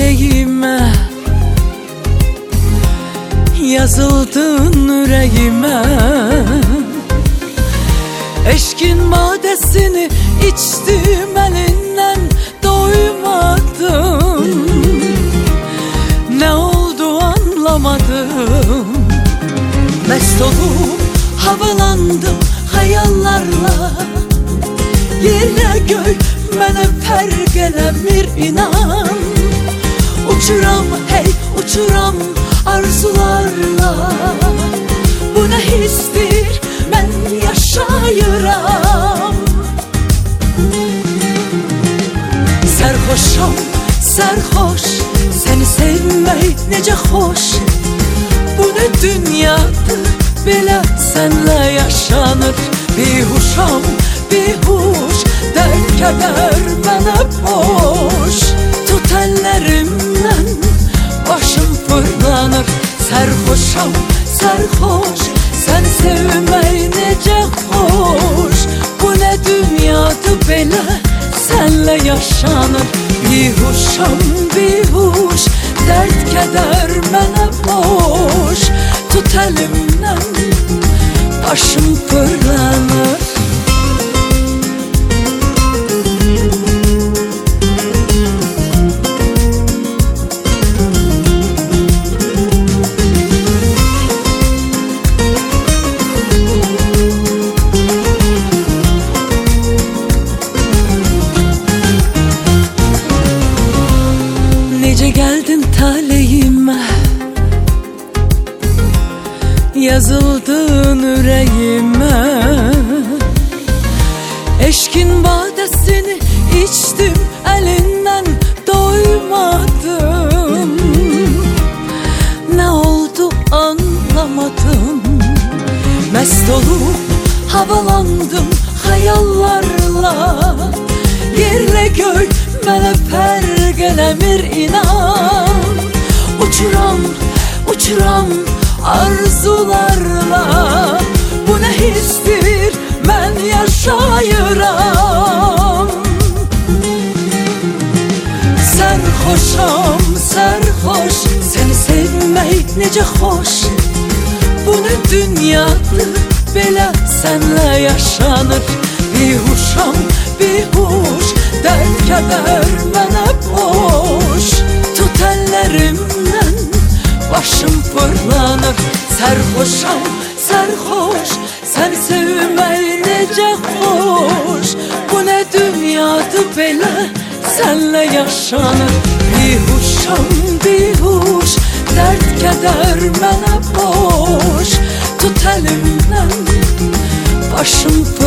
taleyime, yazıldın yüreğime. Eşkin madesini içtim, elinden doymadım. Ne oldu anlamadım. Mest olup havalandım hayallarla. Yerle göy mənə fərq eləmir inan. Uçuram hey uçuram arzularla. Bu nə histir mən yaşayıram. Sərxoşam sərxoş, səni sevmək necə xoş. Bu nə dünyadır belə sənlə yaşanır. Bihuşam bihuş, dərd kədər mənə boş. Tut əllərimdən başım fırlanır. Sərxoşam sərxoş, səni sevmək necə xoş. Bu nə dünyadır belə sənlə yaşanır. Bihuşam bihuş, dərd kədər mənə boş. Tut əlimdən başım fırlanır. Necə gəldin taleyime, yazıldın yüreğime. Eşkin badesini içtim, elinden doymadım. Ne oldu anlamadım. Mest olup havalandım hayallarla. Yerle göy mənə fərq eləmir inan. Uçuram uçuram arzularla. Bu nə histir mən yaşayıram. Sərxoşam sərxoş, səni sevmək necə xoş. Bu nə dünyadır belə sənlə yaşanır. Bihuşam bihuş, dərd kədər mənə boş. Tut əllərimdən başım fırlanır. Sərxoşam sərxoş, səni sevmək necə xoş. Bu nə dünyadır belə sənlə yaşanır. Bihuşam bihuş, dərd kədər mənə boş. Tut əlimdən başım